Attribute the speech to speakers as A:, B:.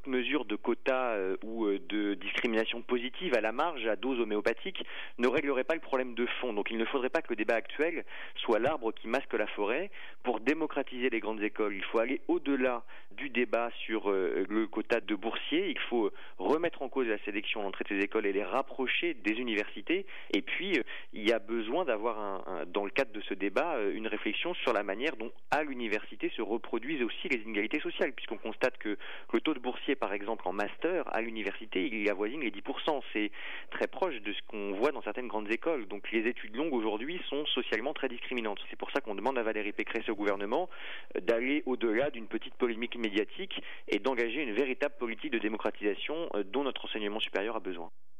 A: toute mesure de quota ou de discrimination positive à la marge, à dose homéopathique, ne réglerait pas le problème de fond. Donc il ne faudrait pas que le débat actuel soit l'arbre qui masque la forêt. Pour démocratiser les grandes écoles, il faut aller au-delà du débat sur le quota de boursiers. Il faut remettre en cause la sélection à l'entrée de ces écoles et les rapprocher des universités. Et puis, il y a besoin d'avoir, dans le cadre de ce débat, une réflexion sur la manière dont, à l'université, se reproduisent aussi les inégalités sociales, puisqu'on constate que le taux de boursiers, par exemple, en master, à l'université, il avoisine les 10%. C'est très proche de ce qu'on voit dans certaines grandes écoles. Donc, les études longues, aujourd'hui, sont socialement très discriminantes. C'est pour ça qu'on demande à Valérie Pécresse et au gouvernement d'aller au-delà d'une petite polémique médiatique et d'engager une véritable politique de démocratisation dont notre enseignement supérieur a besoin.